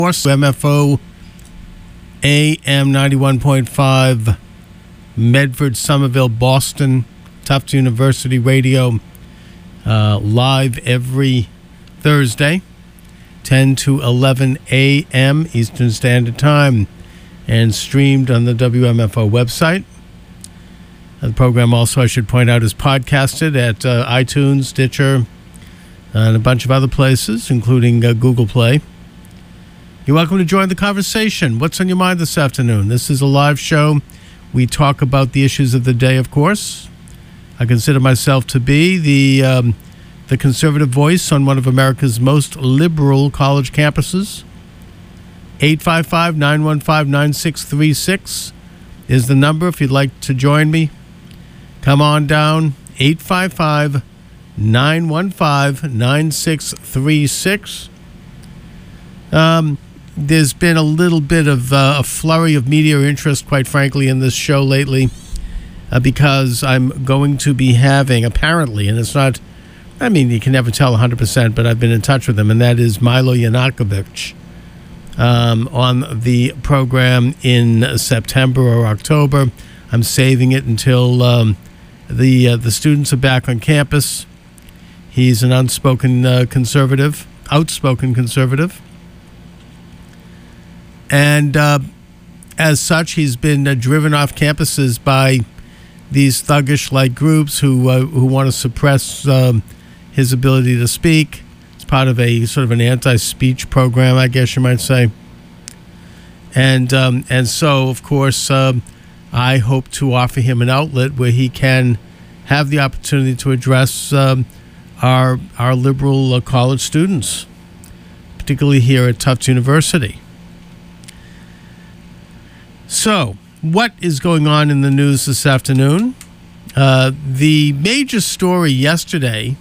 MFO AM 91.5 Medford, Somerville, Boston, Tufts University Radio, live every Thursday, 10 to 11 a.m. Eastern Standard Time, and streamed on the WMFO website. The program also, I should point out, is podcasted at iTunes, Stitcher, and a bunch of other places, including Google Play. You're welcome to join the conversation. What's on your mind this afternoon? This is a live show. We talk about the issues of the day, of course. I consider myself to be the conservative voice on one of America's most liberal college campuses. 855-915-9636 is the number if you'd like to join me. Come on down, 855-915-9636. There's been a little bit of a flurry of media interest, quite frankly, in this show lately because I'm going to be having, apparently, and it's not, I mean, you can never tell 100%, but I've been in touch with him, and that is Milo Yiannopoulos on the program in September or October. I'm saving it until the students are back on campus. He's an outspoken conservative. And as such, he's been driven off campuses by these thuggish-like groups who want to suppress his ability to speak. It's part of a sort of an anti-speech program, I guess you might say. And so, of course, I hope to offer him an outlet where he can have the opportunity to address our liberal college students, particularly here at Tufts University. So, what is going on in the news this afternoon? The major story yesterday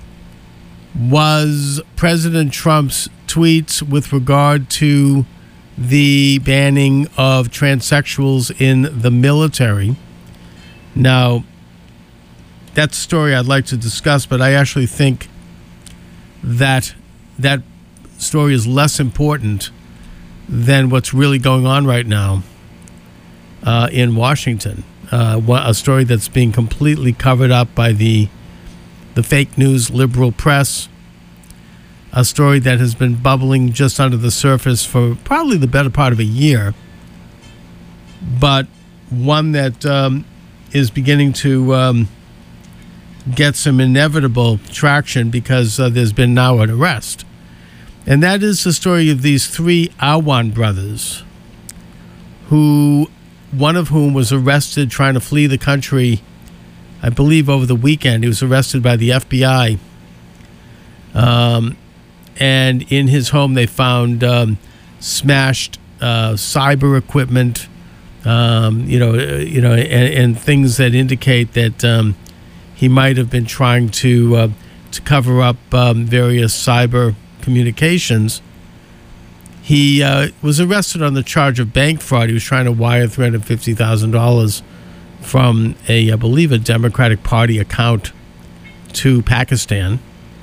was President Trump's tweets with regard to the banning of transsexuals in the military. Now, that's a story I'd like to discuss, but I actually think that that story is less important than what's really going on right now in Washington. A story that's being completely covered up by the fake news liberal press. A story that has been bubbling just under the surface for probably the better part of a year, but one that is beginning to get some inevitable traction because there's been now an arrest. And that is the story of these three Awan brothers, one of whom was arrested trying to flee the country, I believe over the weekend. He was arrested by the FBI. And in his home, they found smashed cyber equipment, and things that indicate that he might have been trying to cover up various cyber communications. He was arrested on the charge of bank fraud. He was trying to wire $350,000 from I believe, a Democratic Party account to Pakistan.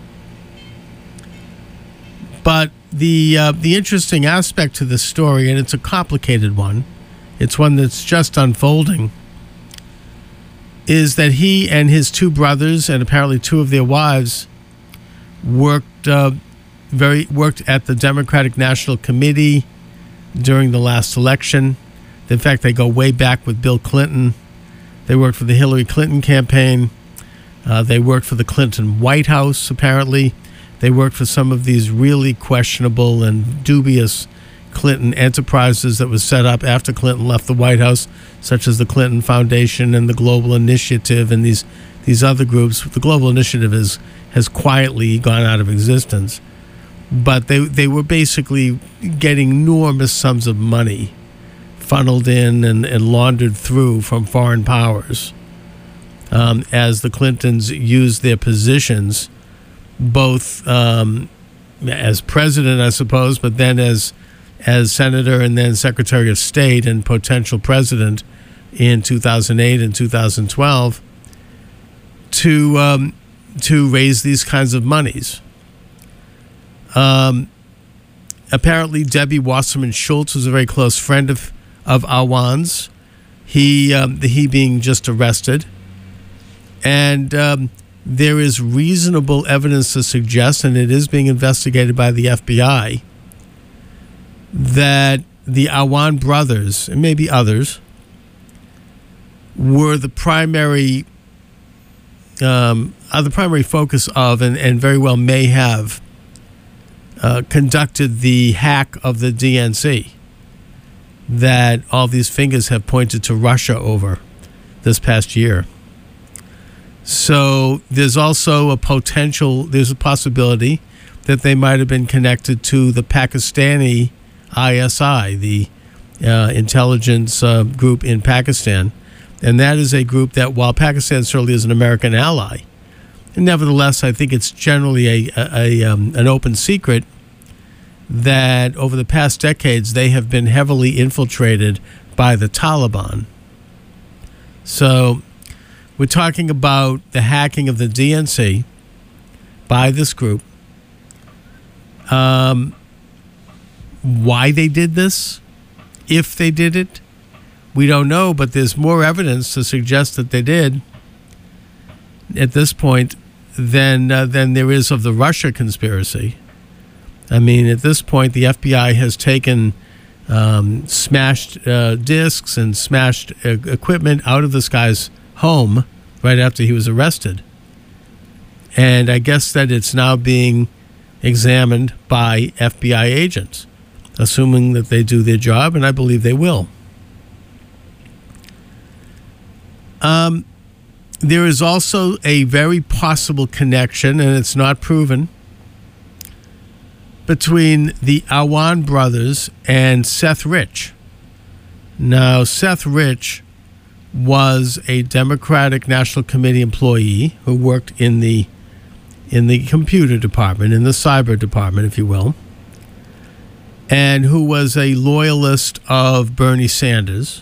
But the interesting aspect to this story, and it's a complicated one, it's one that's just unfolding, is that he and his two brothers, and apparently two of their wives, worked at the Democratic National Committee during the last election. In fact, they go way back with Bill Clinton. They worked for the Hillary Clinton campaign. They worked for the Clinton White House, apparently. They worked for some of these really questionable and dubious Clinton enterprises that was set up after Clinton left the White House, such as the Clinton Foundation and the Global Initiative and these other groups. The Global Initiative has quietly gone out of existence. But they were basically getting enormous sums of money funneled in and laundered through from foreign powers as the Clintons used their positions both as president, I suppose, but then as senator and then Secretary of State and potential president in 2008 and 2012 to raise these kinds of monies. Apparently, Debbie Wasserman Schultz was a very close friend of Awan's. He being just arrested. And there is reasonable evidence to suggest, and it is being investigated by the FBI, that the Awan brothers, and maybe others, were the primary focus of, and very well may have conducted the hack of the DNC that all these fingers have pointed to Russia over this past year. So there's also there's a possibility that they might have been connected to the Pakistani ISI, the intelligence group in Pakistan. And that is a group that, while Pakistan certainly is an American ally, nevertheless, I think it's generally an open secret that over the past decades, they have been heavily infiltrated by the Taliban. So we're talking about the hacking of the DNC by this group. Why they did this, if they did it, we don't know, but there's more evidence to suggest that they did at this point than there is of the Russia conspiracy. I mean, at this point, the FBI has taken smashed discs and smashed equipment out of this guy's home right after he was arrested. And I guess that it's now being examined by FBI agents, assuming that they do their job, and I believe they will. There is also a very possible connection, and it's not proven, between the Awan brothers and Seth Rich. Now, Seth Rich was a Democratic National Committee employee who worked in the computer department, in the cyber department, if you will, and who was a loyalist of Bernie Sanders.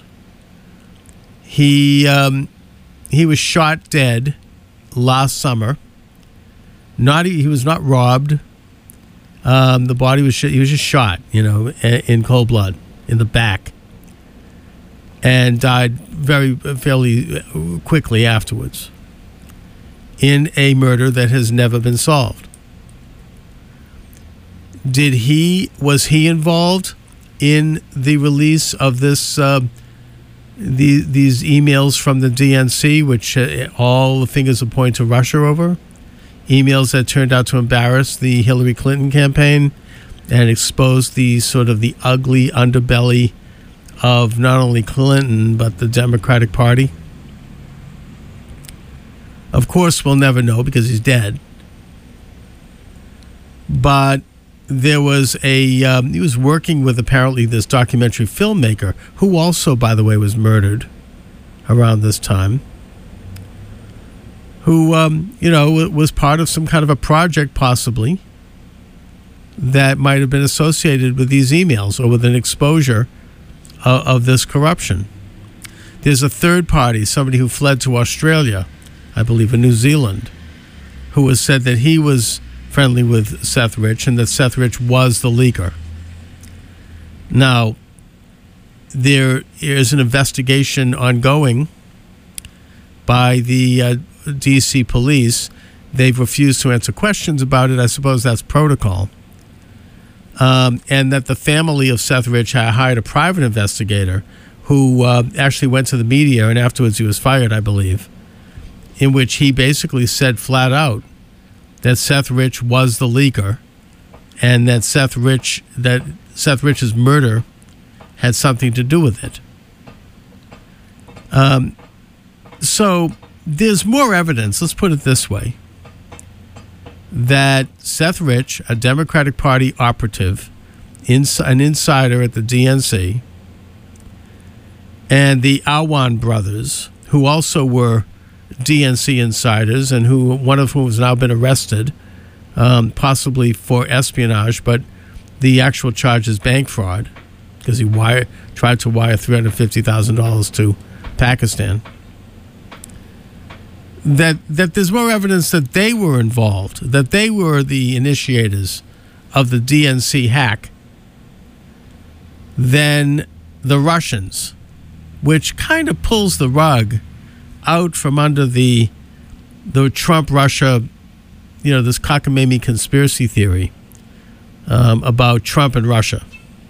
He was shot dead last summer. He was not robbed. The body was he was just shot, in cold blood in the back, and died fairly quickly afterwards in a murder that has never been solved. Was he involved in the release of this these emails from the DNC, which all the fingers will point to Russia over? Emails that turned out to embarrass the Hillary Clinton campaign and expose the sort of the ugly underbelly of not only Clinton but the Democratic Party. Of course, we'll never know because he's dead. But there was he was working with apparently this documentary filmmaker who also, by the way, was murdered around this time, who, was part of some kind of a project possibly that might have been associated with these emails or with an exposure of this corruption. There's a third party, somebody who fled to Australia, I believe in New Zealand, who has said that he was friendly with Seth Rich and that Seth Rich was the leaker. Now, there is an investigation ongoing by the DC police. They've refused to answer questions about it. I suppose that's protocol. And that the family of Seth Rich hired a private investigator who actually went to the media, and afterwards he was fired, I believe, in which he basically said flat out that Seth Rich was the leaker and that Seth Rich's murder had something to do with it. So there's more evidence, let's put it this way, that Seth Rich, a Democratic Party operative, an insider at the DNC, and the Awan brothers, who also were DNC insiders and one of whom has now been arrested, possibly for espionage, but the actual charge is bank fraud because he tried to wire $350,000 to Pakistan. That there's more evidence that they were involved, that they were the initiators of the DNC hack than the Russians, which kind of pulls the rug out from under the Trump-Russia, this cockamamie conspiracy theory about Trump and Russia.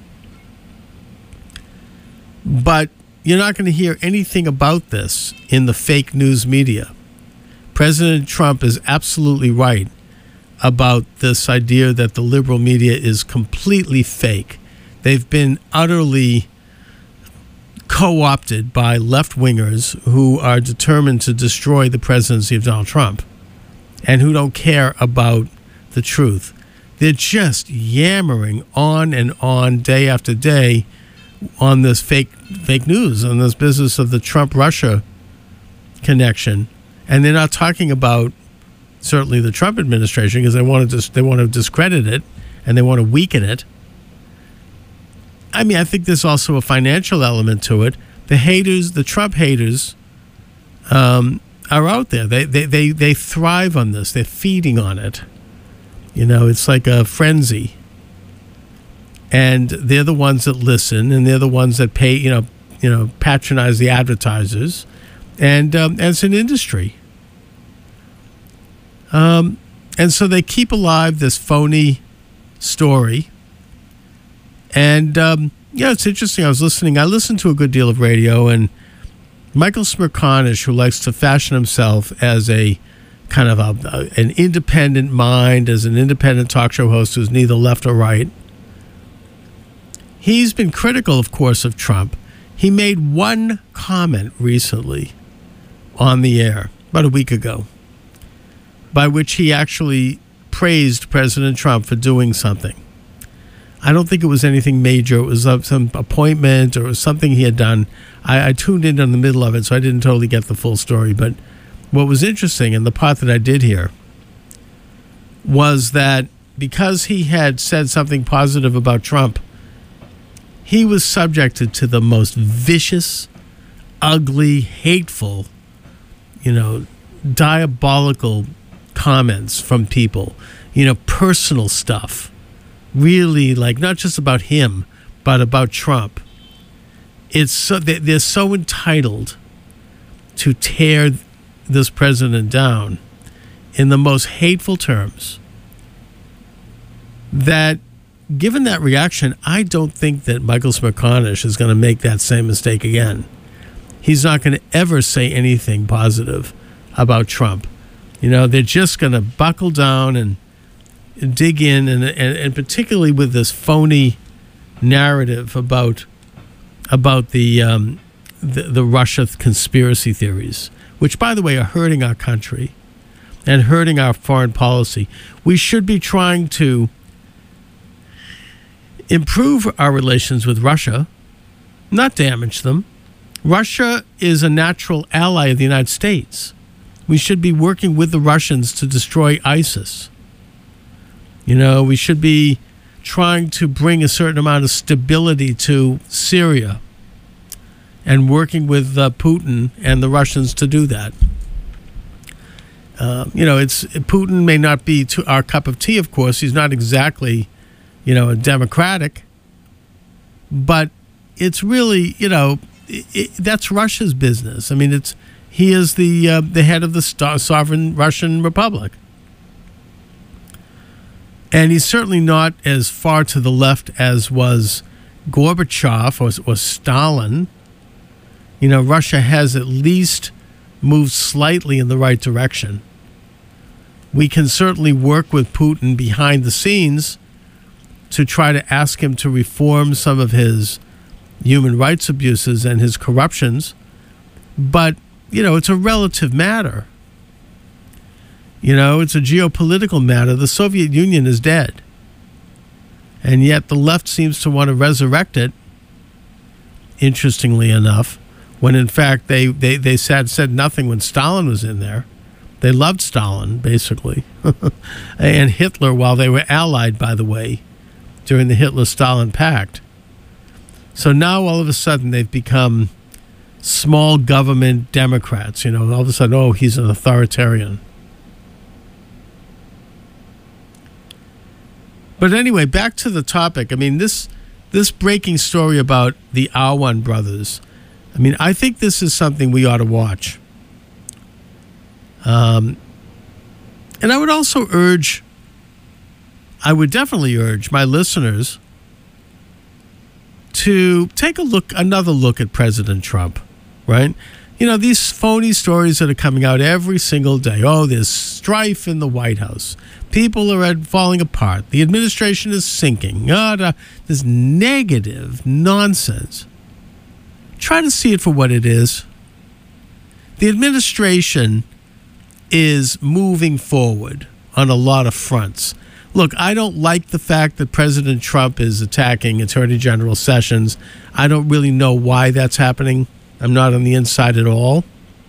But you're not going to hear anything about this in the fake news media. President Trump is absolutely right about this idea that the liberal media is completely fake. They've been utterly co-opted by left-wingers who are determined to destroy the presidency of Donald Trump and who don't care about the truth. They're just yammering on and on day after day on this fake news, on this business of the Trump-Russia connection. And they're not talking about certainly the Trump administration because they want to discredit it and they want to weaken it. I mean, I think there's also a financial element to it. The Trump haters, are out there. They thrive on this. They're feeding on it. It's like a frenzy. And they're the ones that listen, and they're the ones that pay, patronize the advertisers, and it's an industry. And so they keep alive this phony story. And, it's interesting. I listened to a good deal of radio, and Michael Smerconish, who likes to fashion himself as a kind of an independent mind, as an independent talk show host who's neither left or right, he's been critical, of course, of Trump. He made one comment recently on the air, about a week ago, by which he actually praised President Trump for doing something. I don't think it was anything major. It was some appointment or something he had done. I tuned in the middle of it, so I didn't totally get the full story. But what was interesting, and the part that I did hear, was that because he had said something positive about Trump, he was subjected to the most vicious, ugly, hateful, diabolical comments from people, personal stuff. Really, like, not just about him, but about Trump. They're so entitled to tear this president down in the most hateful terms that, given that reaction, I don't think that Michael Smerconish is going to make that same mistake again. He's not going to ever say anything positive about Trump. They're just going to buckle down and dig in, and particularly with this phony narrative about the Russia conspiracy theories, which, by the way, are hurting our country and hurting our foreign policy. We should be trying to improve our relations with Russia, not damage them. Russia is a natural ally of the United States. We should be working with the Russians to destroy ISIS. We should be trying to bring a certain amount of stability to Syria and working with Putin and the Russians to do that. Putin may not be to our cup of tea, of course. He's not exactly, a democratic, but it's really, that's Russia's business. I mean, he is the head of the sovereign Russian Republic. And he's certainly not as far to the left as was Gorbachev or Stalin. Russia has at least moved slightly in the right direction. We can certainly work with Putin behind the scenes to try to ask him to reform some of his human rights abuses and his corruptions. But, it's a relative matter. It's a geopolitical matter. The Soviet Union is dead. And yet the left seems to want to resurrect it, interestingly enough, when in fact they said nothing when Stalin was in there. They loved Stalin, basically. And Hitler, while they were allied, by the way, during the Hitler-Stalin Pact. So now all of a sudden they've become small government Democrats. All of a sudden, he's an authoritarian. But anyway, back to the topic. I mean, this this breaking story about the Awan brothers, I mean, I think this is something we ought to watch. And I would also I would definitely urge my listeners to take another look at President Trump, right? You know, these phony stories that are coming out every single day. Oh, there's strife in the White House. People are falling apart. The administration is sinking. This negative nonsense. Try to see it for what it is. The administration is moving forward on a lot of fronts. Look, I don't like the fact that President Trump is attacking Attorney General Sessions. I don't really know why that's happening. I'm not on the inside at all.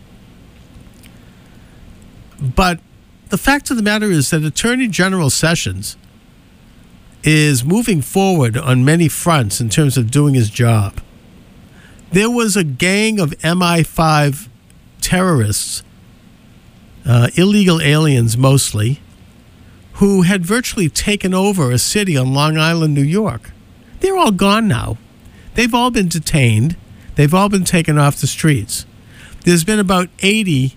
But the fact of the matter is that Attorney General Sessions is moving forward on many fronts in terms of doing his job. There was a gang of MI5 terrorists, illegal aliens mostly, who had virtually taken over a city on Long Island, New York. They're all gone now. They've all been detained. They've all been taken off the streets. There's been about 80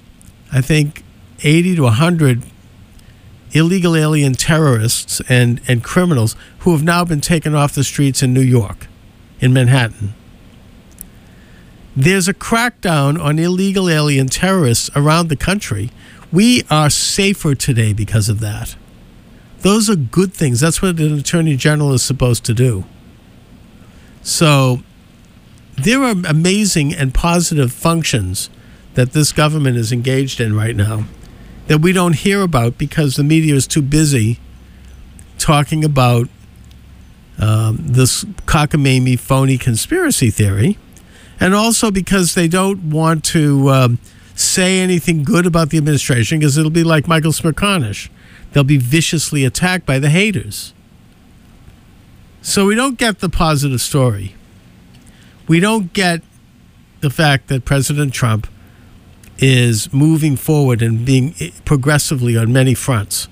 to 100 illegal alien terrorists and criminals who have now been taken off the streets in New York, in Manhattan. There's a crackdown on illegal alien terrorists around the country. We are safer today because of that. Those are good things. That's what an attorney general is supposed to do. So there are amazing and positive functions that this government is engaged in right now that we don't hear about because the media is too busy talking about this cockamamie, phony conspiracy theory, and also because they don't want to say anything good about the administration because it'll be like Michael Smerconish. They'll be viciously attacked by the haters. So we don't get the positive story. We don't get the fact that President Trump is moving forward and being progressively on many fronts.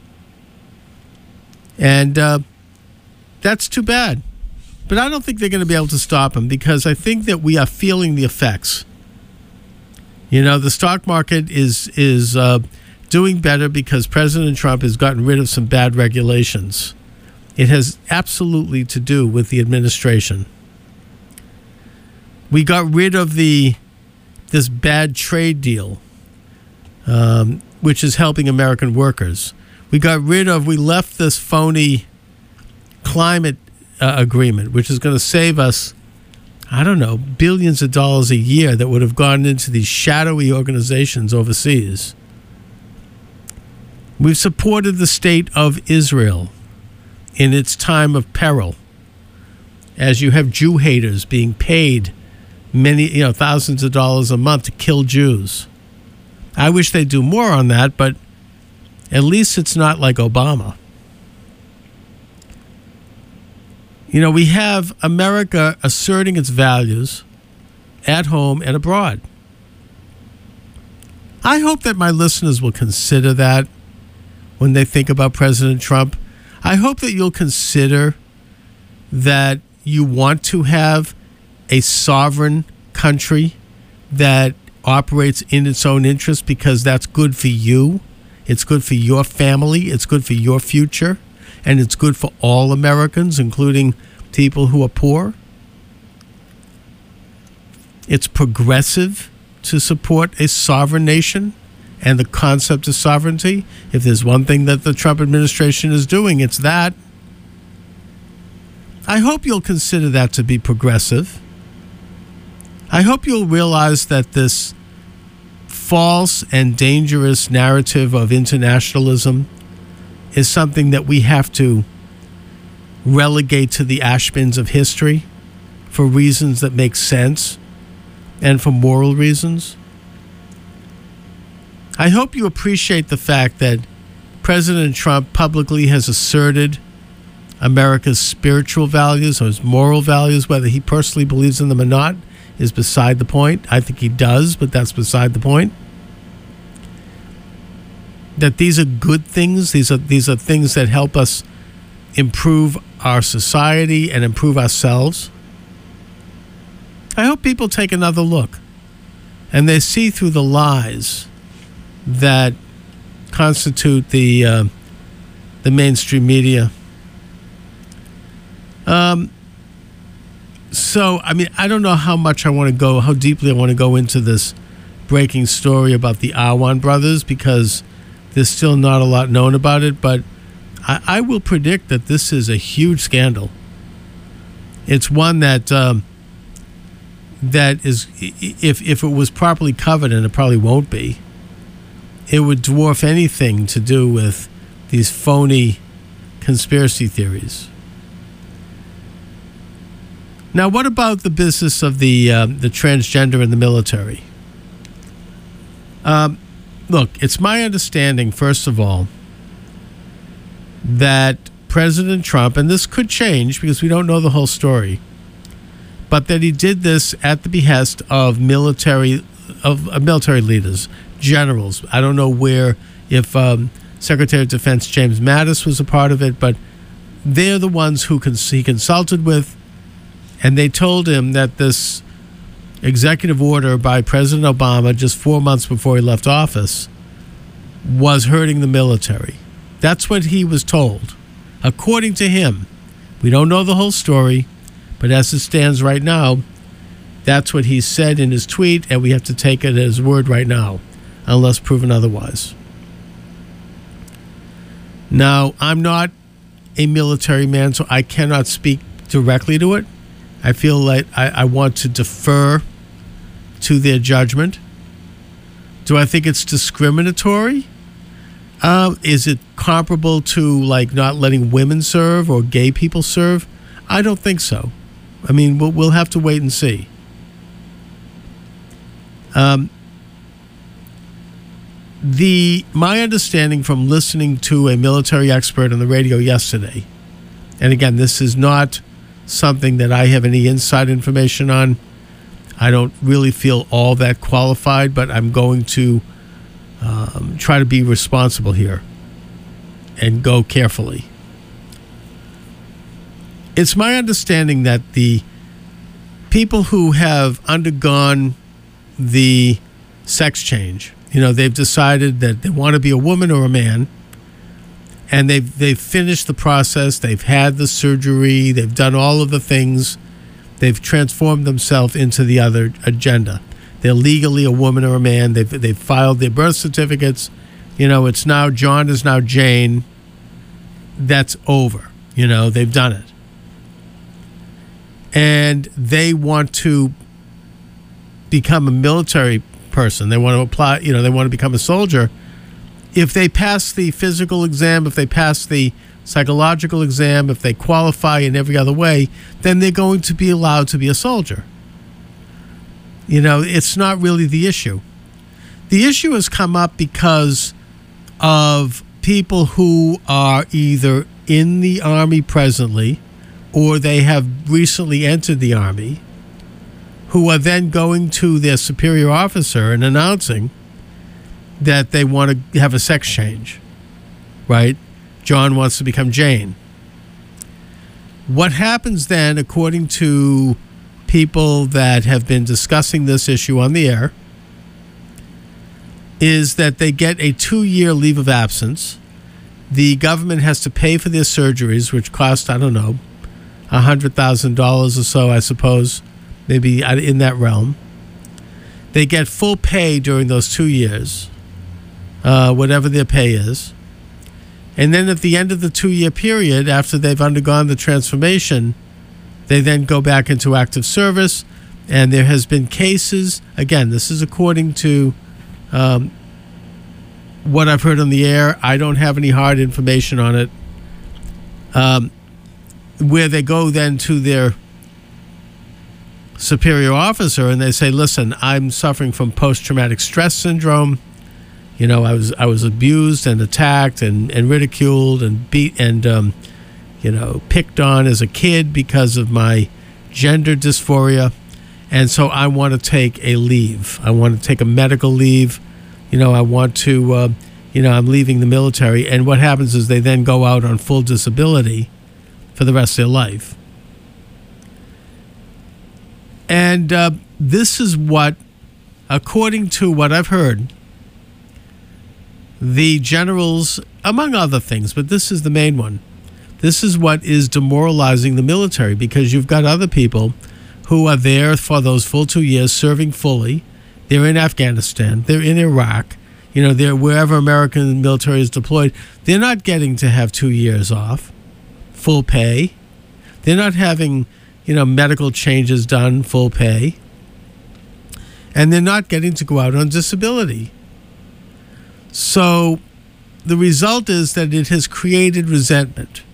And that's too bad. But I don't think they're going to be able to stop him because I think that we are feeling the effects. You know, the stock market is doing better because President Trump has gotten rid of some bad regulations. It has absolutely to do with the administration. We got rid of this bad trade deal, which is helping American workers. We left this phony climate agreement, which is going to save us, I don't know, billions of dollars a year that would have gone into these shadowy organizations overseas. We've supported the state of Israel in its time of peril, as you have Jew haters being paid thousands of dollars a month to kill Jews. I wish they'd do more on that, but at least it's not like Obama. You know, we have America asserting its values at home and abroad. I hope that my listeners will consider that when they think about President Trump. I hope that you'll consider that you want to have a sovereign country that operates in its own interest because that's good for you. It's good for your family. It's good for your future. And it's good for all Americans, including people who are poor. It's progressive to support a sovereign nation and the concept of sovereignty. If there's one thing that the Trump administration is doing, it's that. I hope you'll consider that to be progressive. I hope you'll realize that this false and dangerous narrative of internationalism is something that we have to relegate to the ash bins of history for reasons that make sense and for moral reasons. I hope you appreciate the fact that President Trump publicly has asserted America's spiritual values or his moral values. Whether he personally believes in them or not is beside the point. I think he does, but that's beside the point. That these are good things. These are things that help us improve our society and improve ourselves. I hope people take another look and they see through the lies that constitute the mainstream media. So, I mean, I don't know how deeply I want to go into this breaking story about the Awan brothers, because there's still not a lot known about it, but I will predict that this is a huge scandal. It's one that is, if it was properly covered, and it probably won't be, it would dwarf anything to do with these phony conspiracy theories. Now, what about the business of the transgender in the military? Look, it's my understanding, first of all, that President Trump, and this could change because we don't know the whole story, but that he did this at the behest of military leaders, generals. I don't know if Secretary of Defense James Mattis was a part of it, but they're the ones who he consulted with, and they told him that this executive order by President Obama just 4 months before he left office was hurting the military. That's what he was told. According to him, we don't know the whole story, but as it stands right now, that's what he said in his tweet, and we have to take it as word right now, unless proven otherwise. Now, I'm not a military man, so I cannot speak directly to it. I feel like I want to defer to their judgment. Do I think it's discriminatory? Is it comparable to like not letting women serve or gay people serve? I don't think so. I mean, we'll have to wait and see. My understanding from listening to a military expert on the radio yesterday, and again, this is not something that I have any inside information on. I don't really feel all that qualified, but I'm going to try to be responsible here and go carefully. It's my understanding that the people who have undergone the sex change, they've decided that they want to be a woman or a man, and they've finished the process, they've had the surgery, they've done all of the things, they've transformed themselves into the other agenda. They're legally a woman or a man, they've filed their birth certificates, it's now John is now Jane. That's over, they've done it. And they want to become a military person, they want to apply, they want to become a soldier. If they pass the physical exam, if they pass the psychological exam, if they qualify in every other way, then they're going to be allowed to be a soldier. It's not really the issue. The issue has come up because of people who are either in the Army presently or they have recently entered the Army, who are then going to their superior officer and announcing that they want to have a sex change, right? John wants to become Jane. What happens then, according to people that have been discussing this issue on the air, is that they get a 2-year leave of absence. The government has to pay for their surgeries, which cost, I don't know, $100,000 or so, I suppose, maybe in that realm. They get full pay during those 2 years, whatever their pay is. And then at the end of the 2-year period, after they've undergone the transformation, they then go back into active service. And there has been cases, again, this is according to what I've heard on the air. I don't have any hard information on it. Where they go then to their superior officer and they say, listen, I'm suffering from post-traumatic stress syndrome. I was abused and attacked and ridiculed and beat and, picked on as a kid because of my gender dysphoria. And so I want to take a leave. I want to take a medical leave. I want to, I'm leaving the military. And what happens is they then go out on full disability for the rest of their life. And this is what, according to what I've heard, the generals, among other things, but this is the main one, this is what is demoralizing the military, because you've got other people who are there for those full 2 years serving fully. They're in Afghanistan. They're in Iraq. They're wherever American military is deployed. They're not getting to have 2 years off, full pay. They're not having, medical changes done, full pay. And they're not getting to go out on disability. So the result is that it has created resentment.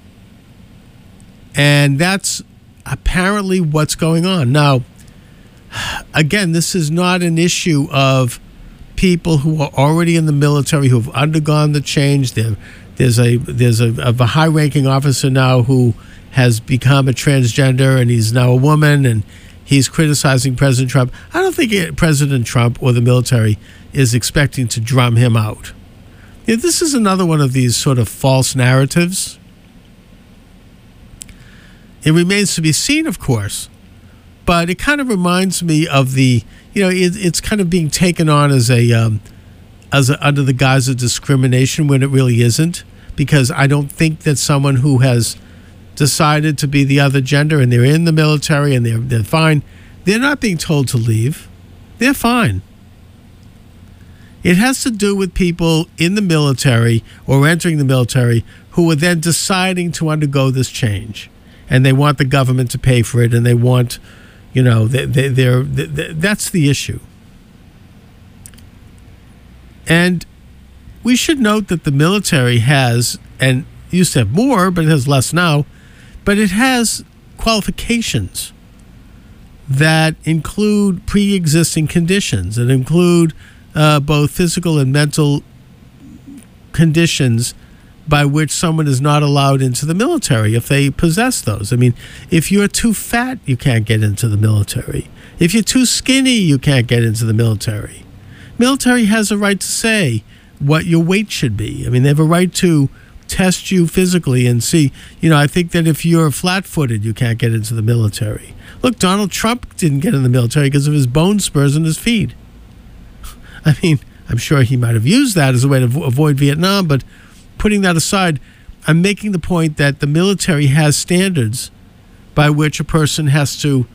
And that's apparently what's going on. Now, again, this is not an issue of people who are already in the military, who have undergone the change. There's a high-ranking officer now who has become a transgender, and he's now a woman, and he's criticizing President Trump. I don't think President Trump or the military is expecting to drum him out. This is another one of these sort of false narratives. It remains to be seen, of course, but it kind of reminds me of it's kind of being taken on as under the guise of discrimination when it really isn't, because I don't think that someone who has decided to be the other gender and they're in the military and they're fine, they're not being told to leave. They're fine. It has to do with people in the military or entering the military who are then deciding to undergo this change. And they want the government to pay for it, and they want, that's the issue. And we should note that the military has, and used to have more, but it has less now, but it has qualifications that include pre-existing conditions, that include both physical and mental conditions by which someone is not allowed into the military if they possess those. I mean, if you're too fat, you can't get into the military. If you're too skinny, you can't get into the military. Military has a right to say what your weight should be. I mean, they have a right to test you physically and see. I think that if you're flat-footed, you can't get into the military. Look, Donald Trump didn't get in the military because of his bone spurs in his feet. I mean, I'm sure he might have used that as a way to avoid Vietnam, but putting that aside, I'm making the point that the military has standards by which a person has to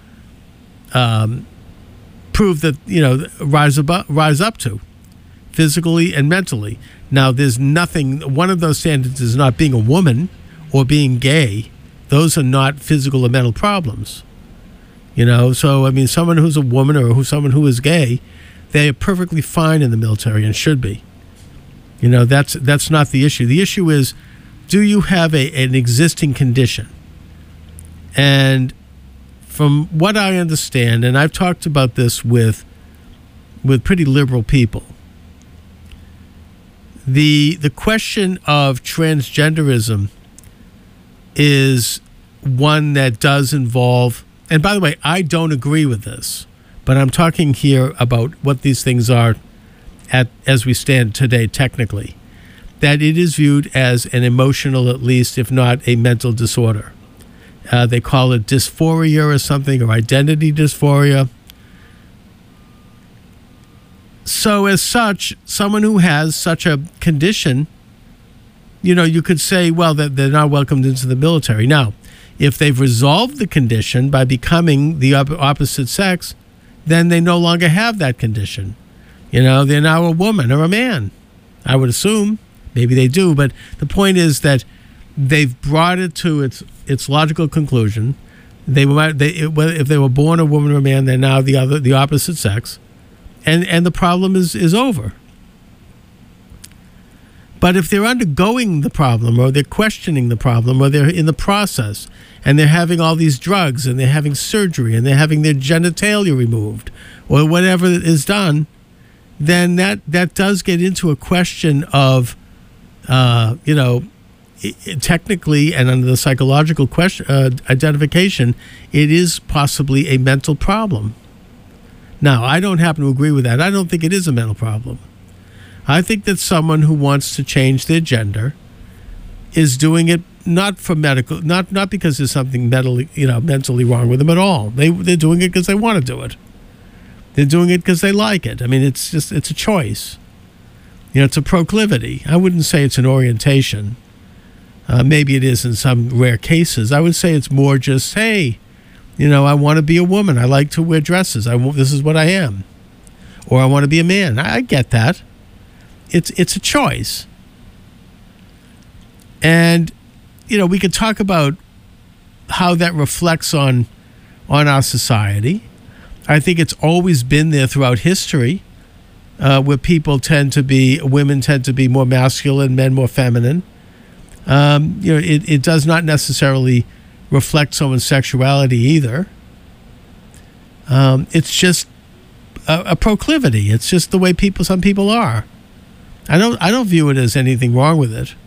prove that, rise up to, physically and mentally. Now, there's nothing, one of those standards is not being a woman or being gay. Those are not physical or mental problems. So, I mean, someone who's a woman or someone who is gay, they are perfectly fine in the military and should be. That's not the issue. The issue is, do you have an existing condition? And from what I understand, and I've talked about this with pretty liberal people, the question of transgenderism is one that does involve, and by the way, I don't agree with this, but I'm talking here about what these things are as we stand today technically, that it is viewed as an emotional, at least, if not a mental disorder. They call it dysphoria or something, or identity dysphoria. So as such, someone who has such a condition, you could say, well, that they're not welcomed into the military. Now, if they've resolved the condition by becoming the opposite sex, then they no longer have that condition. They're now a woman or a man, I would assume. Maybe they do, but the point is that they've brought it to its logical conclusion. If they were born a woman or a man, they're now the opposite sex, and the problem is over. But if they're undergoing the problem, or they're questioning the problem, or they're in the process, and they're having all these drugs, and they're having surgery, and they're having their genitalia removed, or whatever is done, then that does get into a question of, technically and under the psychological identification, it is possibly a mental problem. Now, I don't happen to agree with that. I don't think it is a mental problem. I think that someone who wants to change their gender is doing it not for medical, not because there's something mentally wrong with them at all. They're doing it because they want to do it. They're doing it because they like it. I mean, it's a choice. It's a proclivity. I wouldn't say it's an orientation. Maybe it is in some rare cases. I would say it's more just, hey, I want to be a woman. I like to wear dresses. This is what I am. Or I want to be a man. I get that. It's a choice. And, we could talk about how that reflects on our society. I think it's always been there throughout history, where women tend to be more masculine, men more feminine. It does not necessarily reflect someone's sexuality either. It's just a proclivity. It's just the way some people are. I don't view it as anything wrong with it.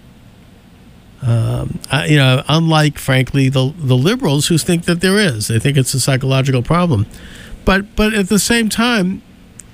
Unlike, frankly, the liberals who think that there is. They think it's a psychological problem. But at the same time,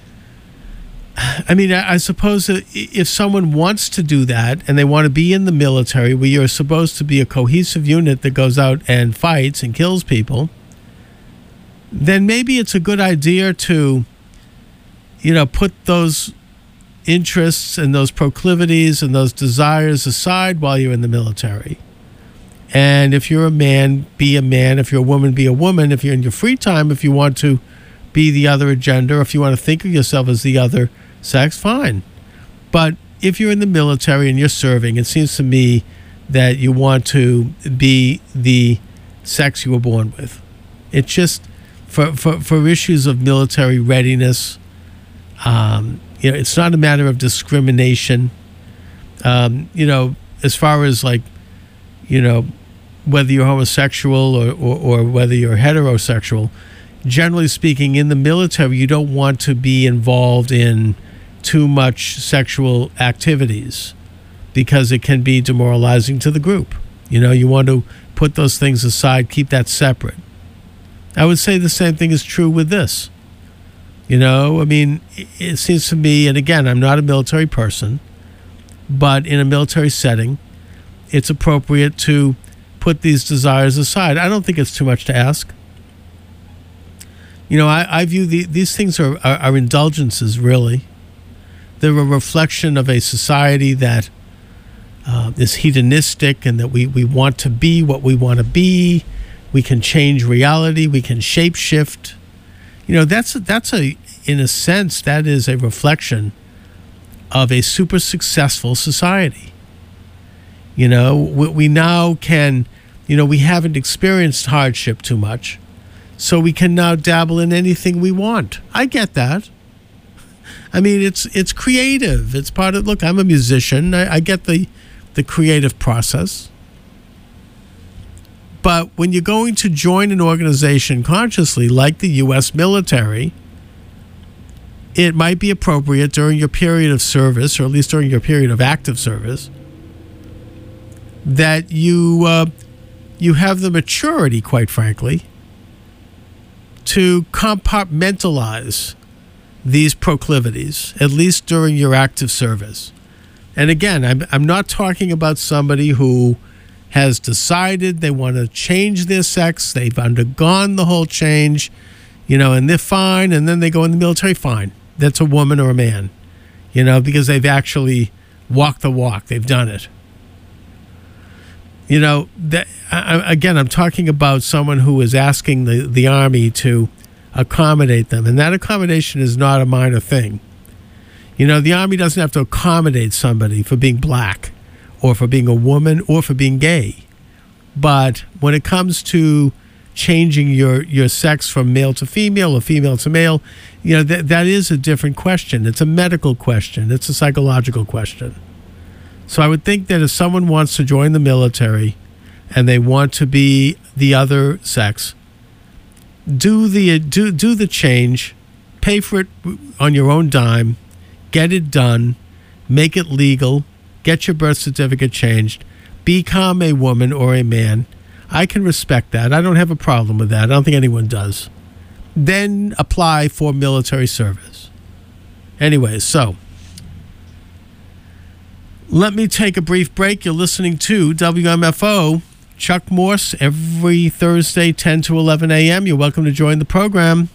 I mean, I suppose that if someone wants to do that and they want to be in the military where you're supposed to be a cohesive unit that goes out and fights and kills people, then maybe it's a good idea to, put those interests and those proclivities and those desires aside while you're in the military. And if you're a man, be a man. If you're a woman, be a woman. If you're in your free time, if you want to be the other gender, if you want to think of yourself as the other sex, fine. But if you're in the military and you're serving, it seems to me that you want to be the sex you were born with. It's just for issues of military readiness. It's not a matter of discrimination. As far as whether you're homosexual or whether you're heterosexual, generally speaking, in the military, you don't want to be involved in too much sexual activities because it can be demoralizing to the group. You want to put those things aside, keep that separate. I would say the same thing is true with this. I mean, it seems to me, and again, I'm not a military person, but in a military setting, it's appropriate to put these desires aside. I don't think it's too much to ask. I view these things are indulgences, really. They're a reflection of a society that is hedonistic and that we want to be what we want to be. We can change reality. We can shape-shift. In a sense, that is a reflection of a super successful society. We now can, we haven't experienced hardship too much, so we can now dabble in anything we want. I get that. I mean, it's creative. It's part of, look, I'm a musician. I get the creative process. But when you're going to join an organization consciously, like the U.S. military, it might be appropriate during your period of service, or at least during your period of active service, that you have the maturity, quite frankly, to compartmentalize these proclivities, at least during your active service. And again, I'm not talking about somebody who has decided they want to change their sex, they've undergone the whole change, and they're fine, and then they go in the military, fine. That's a woman or a man, because they've actually walked the walk. They've done it. Again, I'm talking about someone who is asking the Army to accommodate them, and that accommodation is not a minor thing. The Army doesn't have to accommodate somebody for being black or for being a woman or for being gay. But when it comes to changing your sex from male to female or female to male, that is a different question. It's a medical question. It's a psychological question. So I would think that if someone wants to join the military and they want to be the other sex, do the change, pay for it on your own dime, get it done, make it legal, get your birth certificate changed, become a woman or a man. I can respect that. I don't have a problem with that. I don't think anyone does. Then apply for military service. Anyways, so Let me take a brief break. You're listening to WMFO. Chuck Morse every Thursday, 10 to 11 a.m. You're welcome to join the program.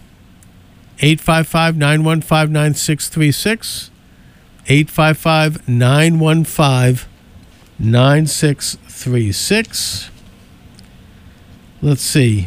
855-915-9636. 855-915-9636. Let's see.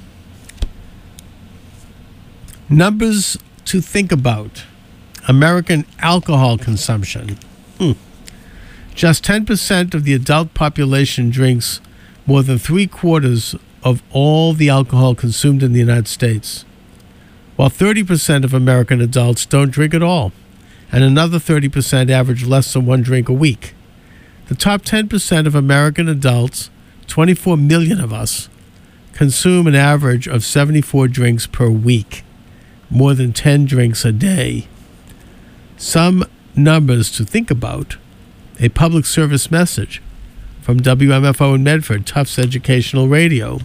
Numbers to think about. American alcohol consumption. Just 10% of the adult population drinks more than 3/4 of all the alcohol consumed in the United States, while 30% of American adults don't drink at all, and another 30% average less than one drink a week. The top 10% of American adults, 24 million of us, consume an average of 74 drinks per week, more than 10 drinks a day. Some numbers to think about. A public service message from WMFO in Medford, Tufts Educational Radio.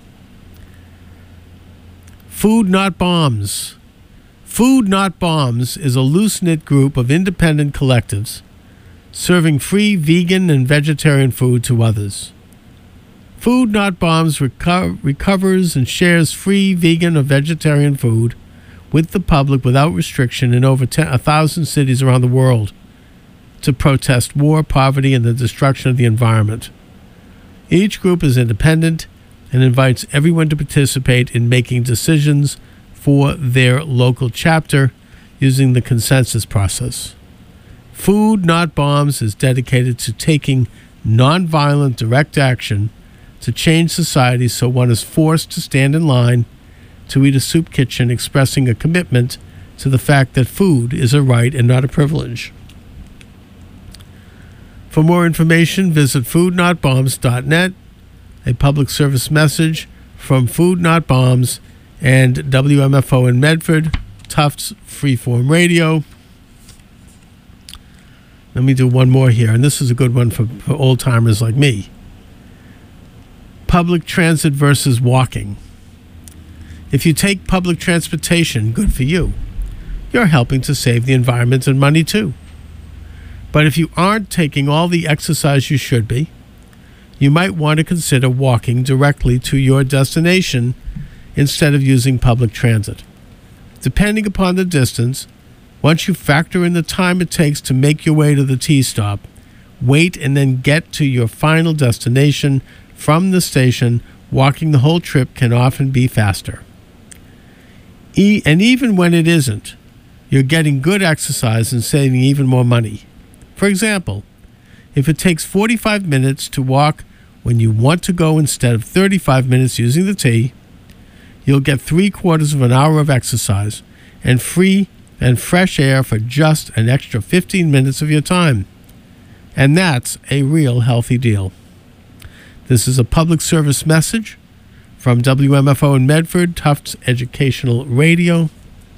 Food Not Bombs. Food Not Bombs is a loose-knit group of independent collectives serving free vegan and vegetarian food to others. Food Not Bombs recovers and shares free vegan or vegetarian food with the public without restriction in over 1,000 cities around the world to protest war, poverty, and the destruction of the environment. Each group is independent and invites everyone to participate in making decisions for their local chapter using the consensus process. Food Not Bombs is dedicated to taking nonviolent direct action to change society so one is forced to stand in line to eat a soup kitchen, expressing a commitment to the fact that food is a right and not a privilege. For more information, visit foodnotbombs.net, a public service message from Food Not Bombs and WMFO in Medford, Tufts Freeform Radio. Let me do one more here, and this is a good one for old-timers like me. Public transit versus walking. If you take public transportation, good for you. You're helping to save the environment and money too. But if you aren't taking all the exercise you should be, you might want to consider walking directly to your destination instead of using public transit. Depending upon the distance, once you factor in the time it takes to make your way to the T-stop, wait and then get to your final destination from the station, walking the whole trip can often be faster. And even when it isn't, you're getting good exercise and saving even more money. For example, if it takes 45 minutes to walk when you want to go instead of 35 minutes using the T, you'll get 3/4 of an hour of exercise and free and fresh air for just an extra 15 minutes of your time. And that's a real healthy deal. This is a public service message from WMFO in Medford, Tufts Educational Radio.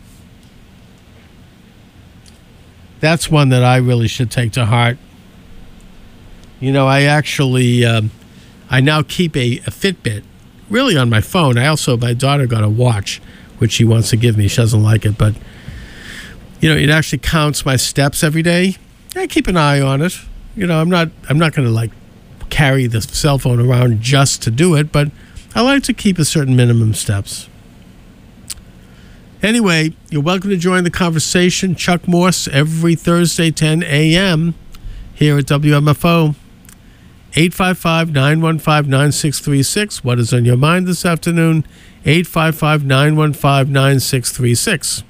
That's one that I really should take to heart. You know, I actually, I now keep a Fitbit really on my phone. My daughter got a watch, which she wants to give me. She doesn't like it, but, you know, it actually counts my steps every day. I keep an eye on it. You know, I'm not going to, like, carry the cell phone around just to do it, but I like to keep a certain minimum steps. Anyway, you're welcome to join the conversation. Chuck Morse every Thursday, 10 a.m. here at WMFO. 855-915-9636. What is on your mind this afternoon? 855-915-9636.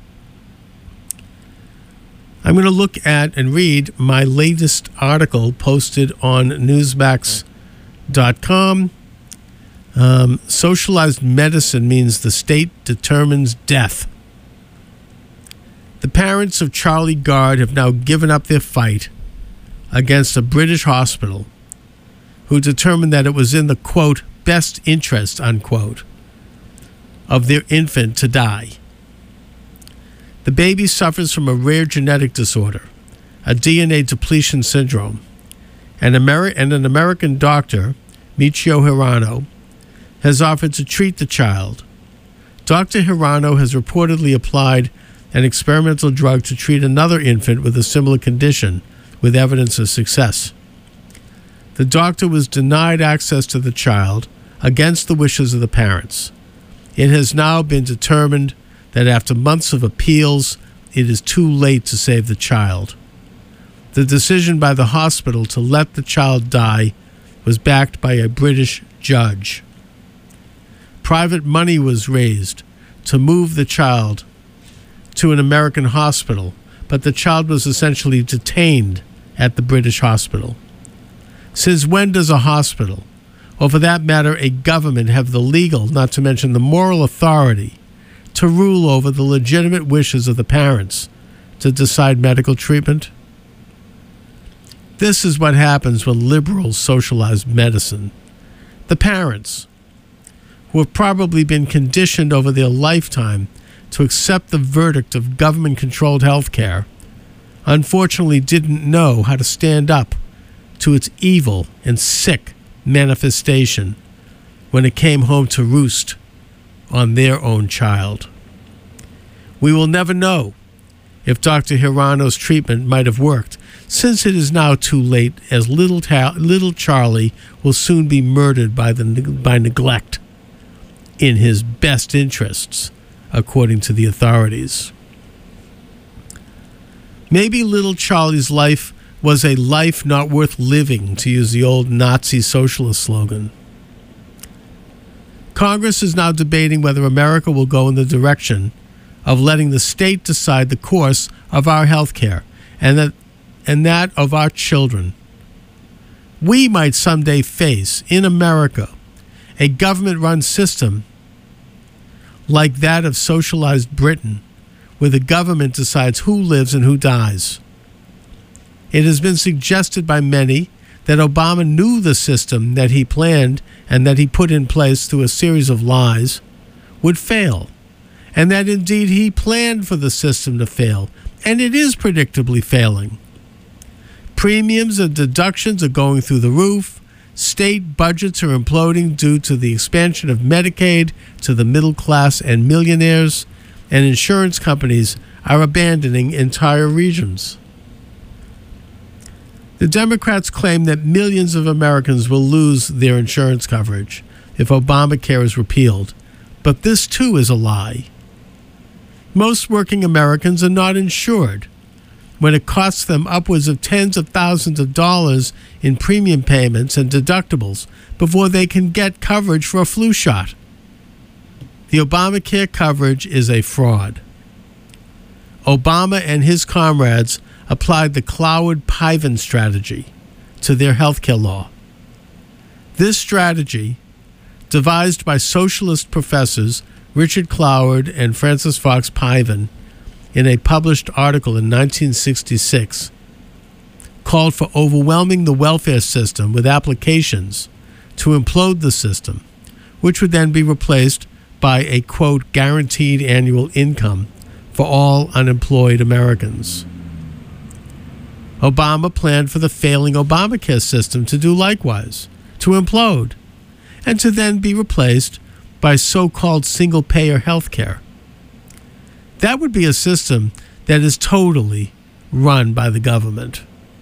I'm going to look at and read my latest article posted on Newsmax.com. Socialized medicine means the state determines death. The parents of Charlie Gard have now given up their fight against a British hospital who determined that it was in the, quote, best interest, unquote, of their infant to die. The baby suffers from a rare genetic disorder, a DNA depletion syndrome, and an American doctor, Michio Hirano, has offered to treat the child. Dr. Hirano has reportedly applied an experimental drug to treat another infant with a similar condition, with evidence of success. The doctor was denied access to the child against the wishes of the parents. It has now been determined that after months of appeals, it is too late to save the child. The decision by the hospital to let the child die was backed by a British judge. Private money was raised to move the child to an American hospital, but the child was essentially detained at the British hospital. Since when does a hospital, or for that matter a government, have the legal, not to mention the moral authority, to rule over the legitimate wishes of the parents to decide medical treatment? This is what happens when liberals socialize medicine. The parents, who have probably been conditioned over their lifetime to accept the verdict of government-controlled health care, unfortunately didn't know how to stand up to its evil and sick manifestation when it came home to roost on their own child. We will never know if Dr. Hirano's treatment might have worked, since it is now too late, as little Charlie will soon be murdered by neglect in his best interests, according to the authorities. Maybe little Charlie's life was a life not worth living, to use the old Nazi socialist slogan. Congress is now debating whether America will go in the direction of letting the state decide the course of our health care and that of our children. We might someday face, in America, a government-run system like that of socialized Britain, where the government decides who lives and who dies. It has been suggested by many that Obama knew the system that he planned and that he put in place through a series of lies would fail, and that indeed he planned for the system to fail, and it is predictably failing. Premiums and deductions are going through the roof. State budgets are imploding due to the expansion of Medicaid to the middle class and millionaires, and insurance companies are abandoning entire regions. The Democrats claim that millions of Americans will lose their insurance coverage if Obamacare is repealed, but this too is a lie. Most working Americans are not insured, when it costs them upwards of tens of thousands of dollars in premium payments and deductibles before they can get coverage for a flu shot. The Obamacare coverage is a fraud. Obama and his comrades applied the Cloward-Piven strategy to their health care law. This strategy, devised by socialist professors Richard Cloward and Francis Fox Piven in a published article in 1966, called for overwhelming the welfare system with applications to implode the system, which would then be replaced by a, quote, guaranteed annual income for all unemployed Americans. Obama planned for the failing Obamacare system to do likewise, to implode, and to then be replaced by so-called single-payer health care. That would be a system that is totally run by the government.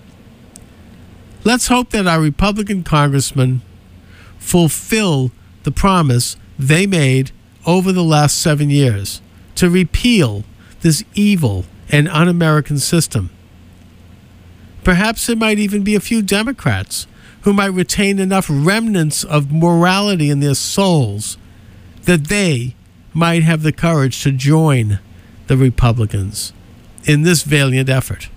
Let's hope that our Republican congressmen fulfill the promise they made over the last 7 years to repeal this evil and un-American system. Perhaps there might even be a few Democrats who might retain enough remnants of morality in their souls that they might have the courage to join the Republicans in this valiant effort.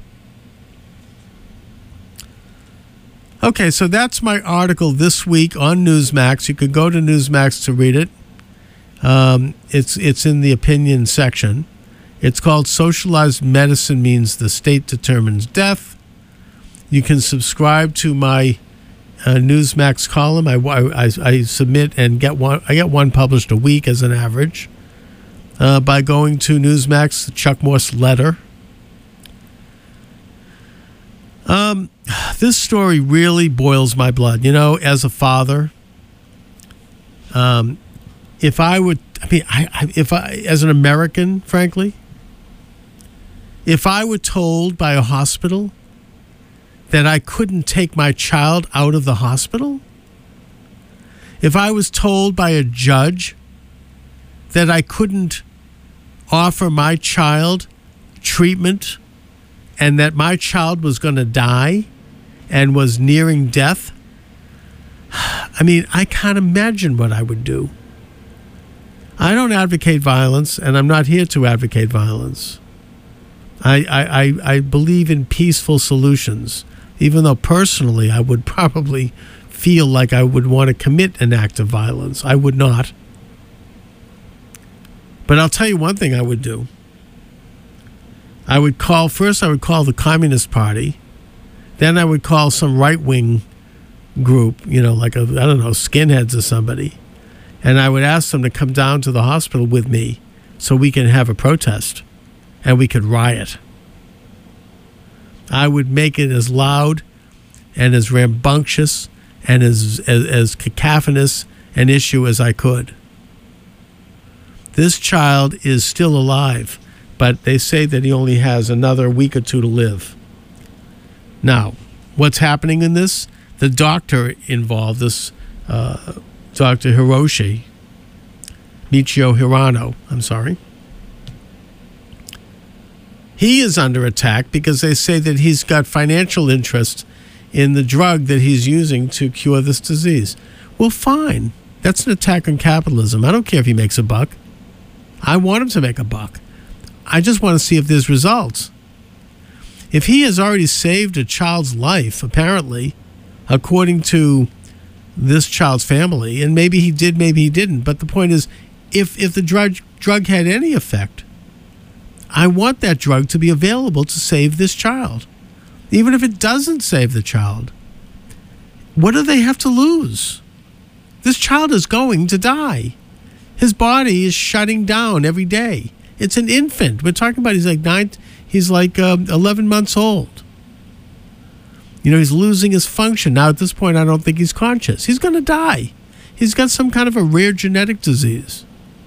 Okay, so that's my article this week on Newsmax. You can go to Newsmax to read it. It's in the opinion section. It's called Socialized Medicine Means the State Determines Death. You can subscribe to my Newsmax column. I submit and get one. I get one published a week as an average by going to Newsmax, Chuck Morse letter. This story really boils my blood. You know, as a father, if I would, as an American, frankly, if I were told by a hospital that I couldn't take my child out of the hospital? If I was told by a judge that I couldn't offer my child treatment and that my child was going to die and was nearing death, I mean, I can't imagine what I would do. I don't advocate violence, and I'm not here to advocate violence. I believe in peaceful solutions, even though personally I would probably feel like I would want to commit an act of violence. I would not. But I'll tell you one thing I would do. I would call the Communist Party. Then I would call some right-wing group, like skinheads or somebody. And I would ask them to come down to the hospital with me so we can have a protest and we could riot. I would make it as loud and as rambunctious and as cacophonous an issue as I could. This child is still alive, but they say that he only has another week or two to live. Now, what's happening in this? The doctor involved, this Dr. Michio Hirano, he is under attack because they say that he's got financial interest in the drug that he's using to cure this disease. Well, fine. That's an attack on capitalism. I don't care if he makes a buck. I want him to make a buck. I just want to see if there's results. If he has already saved a child's life, apparently, according to this child's family, and maybe he did, maybe he didn't, but the point is, if the drug had any effect, I want that drug to be available to save this child. Even if it doesn't save the child, what do they have to lose? This child is going to die. His body is shutting down every day. It's an infant. We're talking about he's like 11 months old. He's losing his function. Now, at this point, I don't think he's conscious. He's going to die. He's got some kind of a rare genetic disease.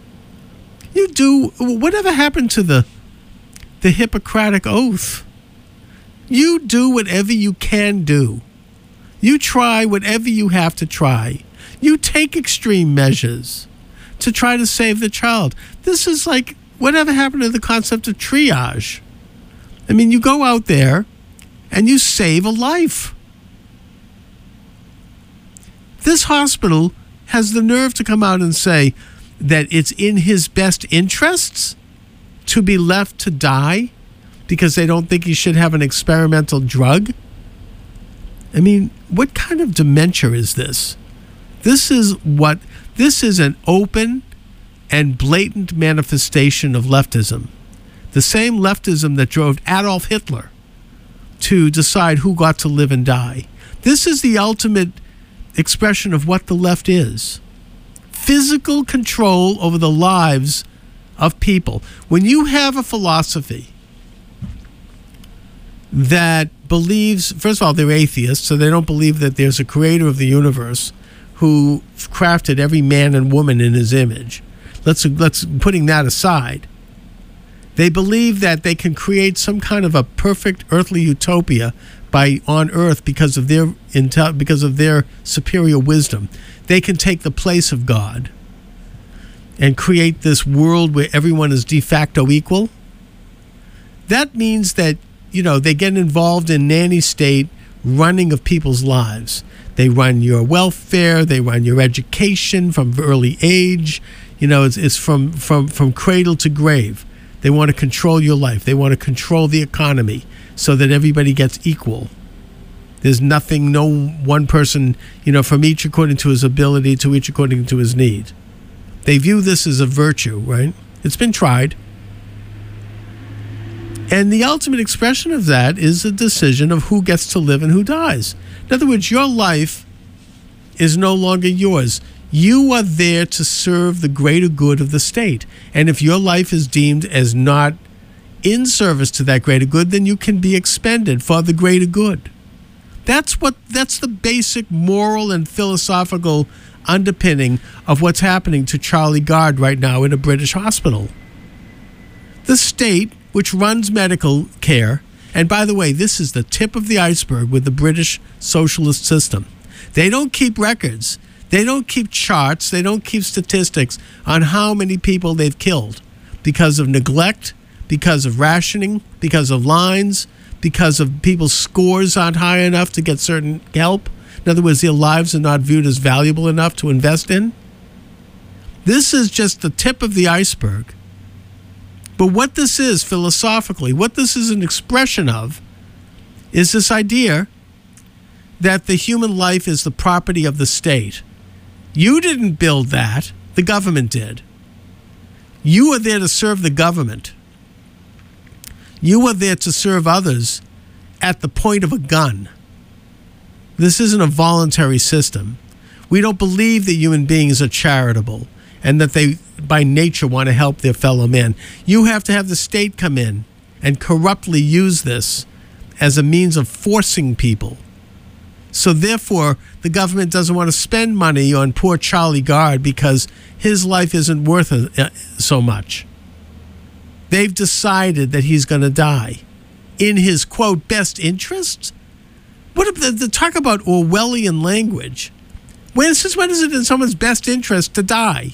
Whatever happened to the Hippocratic Oath? You do whatever you can do. You try whatever you have to try. You take extreme measures to try to save the child. This is like whatever happened to the concept of triage. I mean, you go out there and you save a life. This hospital has the nerve to come out and say that it's in his best interests to be left to die because they don't think he should have an experimental drug. I mean, what kind of dementia is this? This is an open and blatant manifestation of leftism. The same leftism that drove Adolf Hitler to decide who got to live and die. This is the ultimate expression of what the left is. Physical control over the lives of people. When you have a philosophy that believes, first of all, they're atheists, so they don't believe that there's a creator of the universe who crafted every man and woman in his image. Let's putting that aside. They believe that they can create some kind of a perfect earthly utopia on Earth because of their superior wisdom. They can take the place of God and create this world where everyone is de facto equal. That means that, they get involved in nanny state running of people's lives. They run your welfare, they run your education from early age. It's from cradle to grave. They want to control your life. They want to control the economy so that everybody gets equal. There's nothing, no one person, from each according to his ability to each according to his need. They view this as a virtue, right? It's been tried. And the ultimate expression of that is a decision of who gets to live and who dies. In other words, your life is no longer yours. You are there to serve the greater good of the state. And if your life is deemed as not in service to that greater good, then you can be expended for the greater good. That's the basic moral and philosophical underpinning of what's happening to Charlie Gard right now in a British hospital. The state, which runs medical care, And by the way, this is the tip of the iceberg with the British socialist system. They don't keep records. They don't keep charts. They don't keep statistics on how many people they've killed because of neglect, because of rationing, because of lines, because of people's scores aren't high enough to get certain help. In other words, their lives are not viewed as valuable enough to invest in. This is just the tip of the iceberg. But what this is philosophically, what this is an expression of, is this idea that the human life is the property of the state. You didn't build that. The government did. You are there to serve the government. You are there to serve others at the point of a gun. This isn't a voluntary system. We don't believe that human beings are charitable and that they, by nature, want to help their fellow man. You have to have the state come in and corruptly use this as a means of forcing people. So therefore, the government doesn't want to spend money on poor Charlie Gard because his life isn't worth so much. They've decided that he's going to die in his, quote, best interest? What the talk about Orwellian language? Since when is it in someone's best interest to die?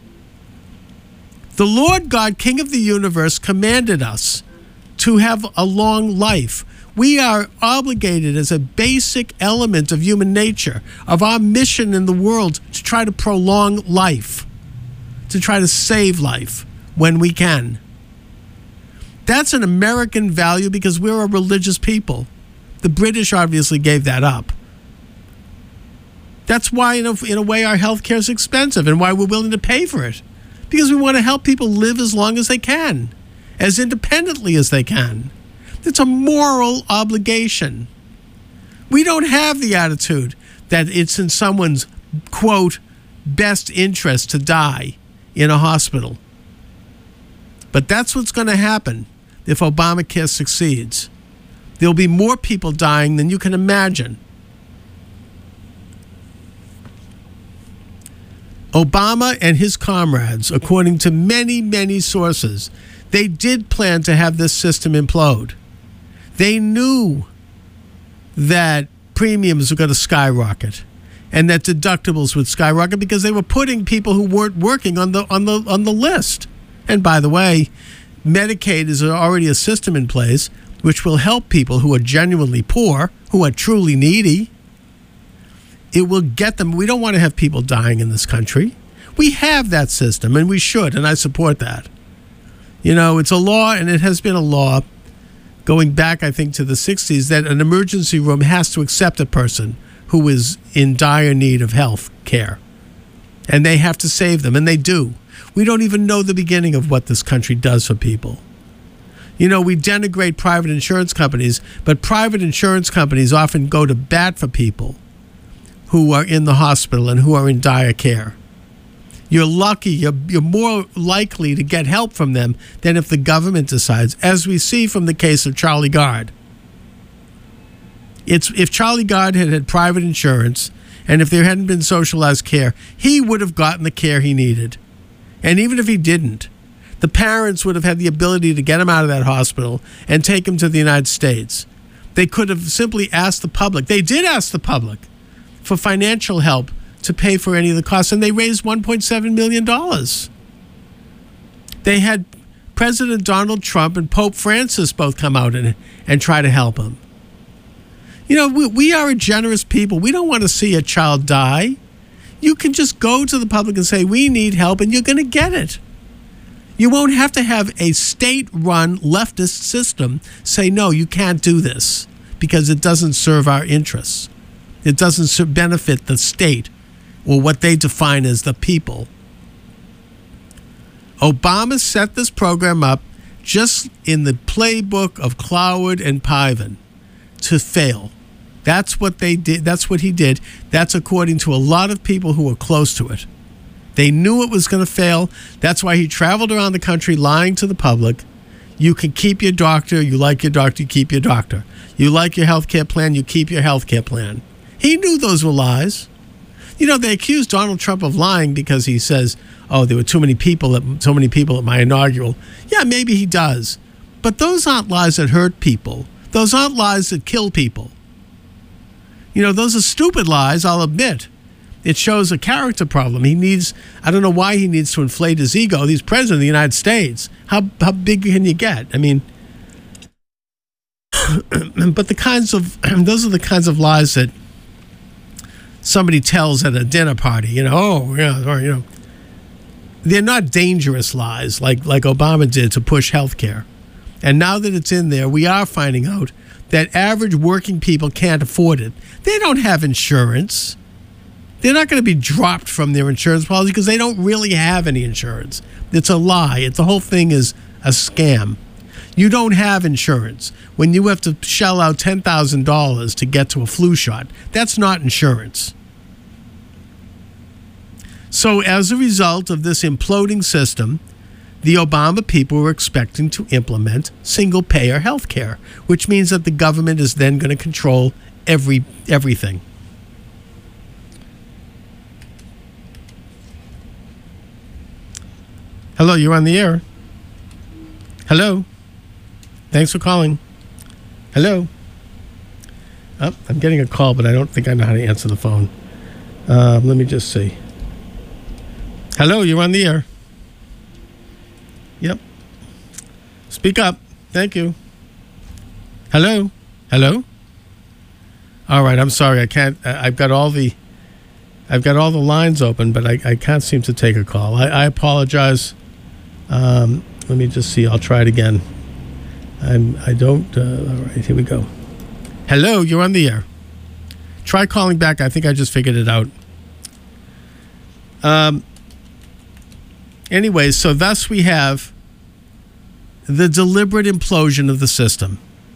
The Lord God, King of the universe, commanded us to have a long life. We are obligated as a basic element of human nature, of our mission in the world, to try to prolong life, to try to save life when we can. That's an American value because we're a religious people. The British obviously gave that up. That's why, in a way, our health care is expensive and why we're willing to pay for it. Because we want to help people live as long as they can, as independently as they can. It's a moral obligation. We don't have the attitude that it's in someone's, quote, best interest to die in a hospital. But that's what's going to happen if Obamacare succeeds. There'll be more people dying than you can imagine. Obama and his comrades, according to many, many sources, they did plan to have this system implode. They knew that premiums were going to skyrocket and that deductibles would skyrocket because they were putting people who weren't working on the list. And by the way, Medicaid is already a system in place which will help people who are genuinely poor, who are truly needy. It will get them. We don't want to have people dying in this country. We have that system, and we should, and I support that. You know, it's a law, and it has been a law going back, I think, to the 60s, that an emergency room has to accept a person who is in dire need of health care. And they have to save them, and they do. We don't even know the beginning of what this country does for people. You know, we denigrate private insurance companies, but private insurance companies often go to bat for people who are in the hospital and who are in dire care. You're lucky, you're more likely to get help from them than if the government decides, as we see from the case of Charlie Gard. If Charlie Gard had had private insurance, and if there hadn't been socialized care, he would have gotten the care he needed. And even if he didn't, the parents would have had the ability to get him out of that hospital and take him to the United States. They could have simply asked the public. They did ask the public for financial help to pay for any of the costs, and they raised $1.7 million. They had President Donald Trump and Pope Francis both come out and try to help him. You know, we are a generous people. We don't want to see a child die. You can just go to the public and say, we need help, and you're going to get it. You won't have to have a state-run leftist system say, no, you can't do this because it doesn't serve our interests. It doesn't benefit the state or what they define as the people. Obama set this program up just in the playbook of Cloward and Piven to fail. That's what they did. That's what he did. That's according to a lot of people who were close to it. They knew it was going to fail. That's why he traveled around the country lying to the public. You can keep your doctor. You like your doctor, you keep your doctor. You like your health care plan, you keep your health care plan. He knew those were lies. You know, they accused Donald Trump of lying because he says, oh, there were so many people at my inaugural. Yeah, maybe he does. But those aren't lies that hurt people. Those aren't lies that kill people. You know, those are stupid lies, I'll admit. It shows a character problem. I don't know why he needs to inflate his ego. He's president of the United States. How big can you get? I mean, but those are the kinds of lies that somebody tells at a dinner party, they're not dangerous lies like Obama did to push health care. And now that it's in there, we are finding out that average working people can't afford it. They don't have insurance. They're not going to be dropped from their insurance policy because they don't really have any insurance. It's a lie. The whole thing is a scam. You don't have insurance. When you have to shell out $10,000 to get to a flu shot, that's not insurance. So as a result of this imploding system, the Obama people were expecting to implement single-payer health care, which means that the government is then going to control everything. Hello, you're on the air. Hello. Thanks for calling. Hello. Oh, I'm getting a call, but I don't think I know how to answer the phone. Let me just see. Hello, you're on the air. Yep. Speak up. Thank you. Hello? Hello? All right, I'm sorry. I can't. I've got all the lines open, but I can't seem to take a call. I apologize. Let me just see. I'll try it again. I don't. All right, here we go. Hello, you're on the air. Try calling back. I think I just figured it out. Anyway, so thus we have the deliberate implosion of the system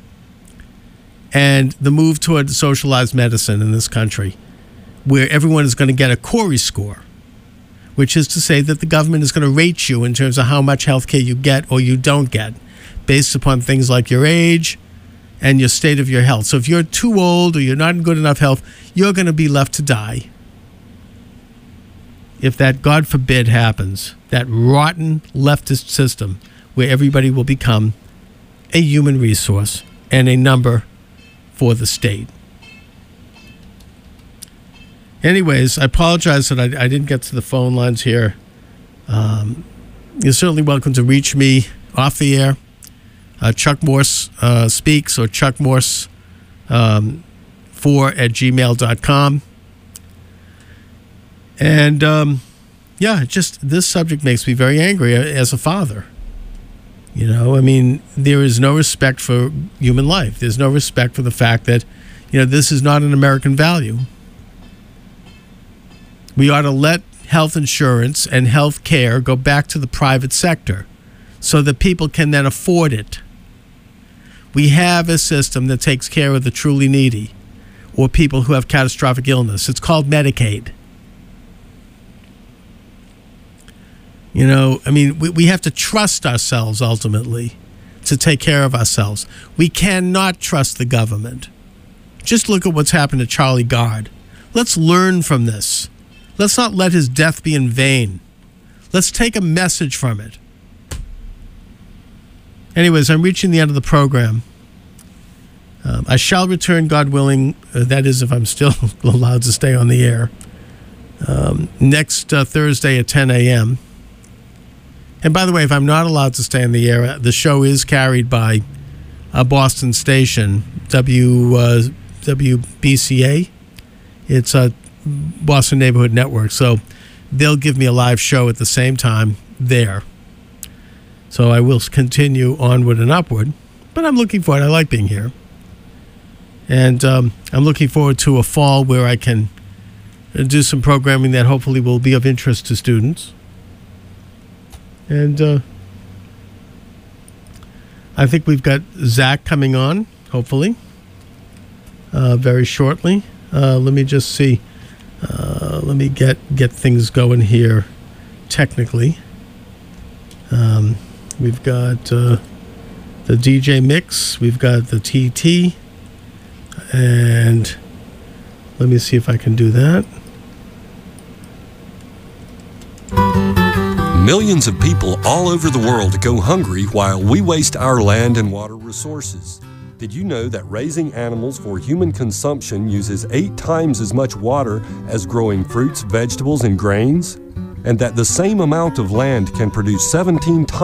and the move toward socialized medicine in this country, where everyone is going to get a Corey score, which is to say that the government is going to rate you in terms of how much health care you get or you don't get, based upon things like your age and your state of your health. So if you're too old or you're not in good enough health, you're going to be left to die. If that, God forbid, happens, that rotten leftist system where everybody will become a human resource and a number for the state. Anyways, I apologize that I didn't get to the phone lines here. You're certainly welcome to reach me off the air. Chuck Morse Speaks or Chuck Morse 4@gmail.com. And just this subject makes me very angry as a father. You know, I mean, there is no respect for human life. There's no respect for the fact that, this is not an American value. We ought to let health insurance and health care go back to the private sector so that people can then afford it. We have a system that takes care of the truly needy or people who have catastrophic illness. It's called Medicaid. We have to trust ourselves ultimately to take care of ourselves. We cannot trust the government. Just look at what's happened to Charlie Gard. Let's learn from this. Let's not let his death be in vain. Let's take a message from it. Anyways, I'm reaching the end of the program. I shall return, God willing, that is if I'm still allowed to stay on the air, next Thursday at 10 a.m. And by the way, if I'm not allowed to stay on the air, the show is carried by a Boston station, WBCA. It's a Boston Neighborhood Network. So they'll give me a live show at the same time there. So I will continue onward and upward. But I'm looking forward. I like being here. And I'm looking forward to a fall where I can do some programming that hopefully will be of interest to students. And I think we've got Zach coming on, hopefully, very shortly. Let me just see. Let me get things going here technically. We've got the DJ mix. We've got the TT. And let me see if I can do that. Millions of people all over the world go hungry while we waste our land and water resources. Did you know that raising animals for human consumption uses 8 times as much water as growing fruits, vegetables, and grains? And that the same amount of land can produce 17 times